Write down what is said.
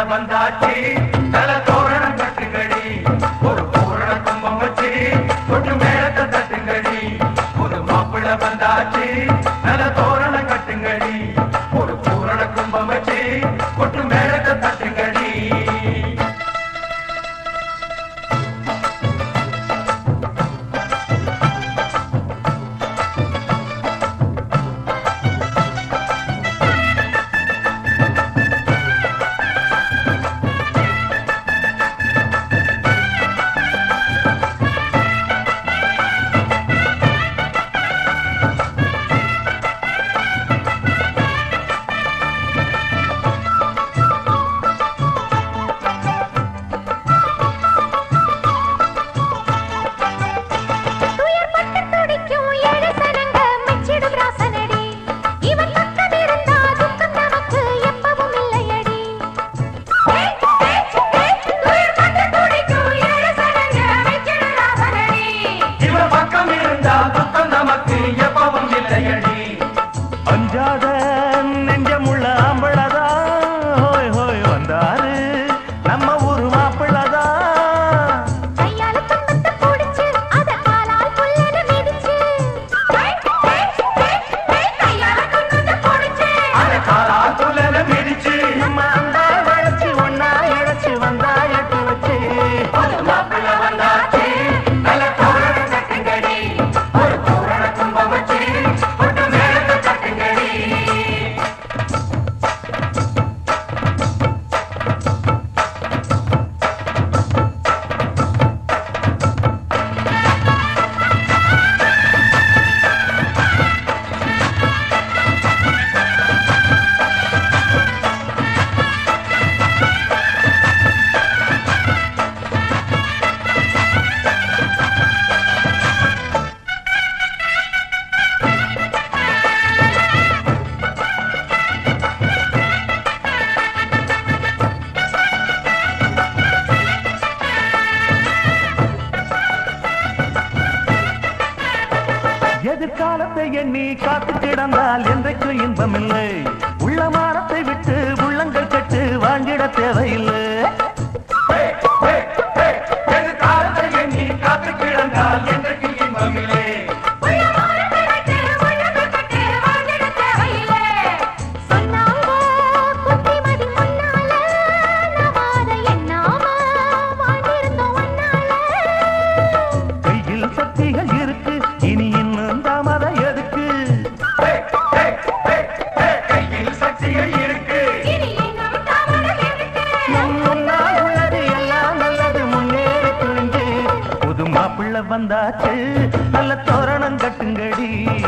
வந்தாச்சு நல்ல தோரணம் கட்டுங்கடி ஒரு பூரண கும்பம் வச்சு கொட்டு மேளத்தை தட்டுங்கடி ஒரு மாப்பிள்ளை வந்தாச்சு நல்ல தோரணம் கட்டுங்கடி ஒரு பூரண கும்பம் வச்சு கொட்டு மேளத்தை தட்டுங்கடி அஞ்சாத நெஞ்சமுள்ள ஆம்பளதா ஹோய் ஹோய் வந்தாரு நம்ம ஊரு மாப்பிள்ளதா கையால துன்பத்தை புடிச்சு அத காலால் புல்லன மிதிச்சு கையால துன்பத்தை புடிச்சு அத காலால் புல்லன மிதிச்சு நம்ம அந்த வளைச்சு ஒன்னா இழைச்சு வந்தா எட்டு வச்சு ஒரு மாப்பிள்ளை வந்தாச்சு நல்ல தோரணம் கட்டுங்கடி ஒரு பூரண கும்பம் வச்சு கொட்டு மேளத்தை தட்டுங்கடி எதிர்காலத்தை எண்ணி காத்து கிடந்தால் என்றைக்கும் இன்பமில்லை உள்ள மானத்தை விட்டு உள்ளங்கள் கட்டு வாங்கிட தேவையில்லை எதிர்காலத்தை எண்ணி காத்து கிடந்தால் என்றைக்கு இன்பமில்லை கையில் சக்திகள் இருக்கு இனி இன்னும் தாமதம் எதுக்கு கையில் சக்திகள் இருக்கு நம் முன்னால் உள்ளது எல்லாம் நல்லது முன்னேறி துணிஞ்சு புது மாப்பிள்ளை வந்தாச்சு நல்ல தோரணம் கட்டுங்கடி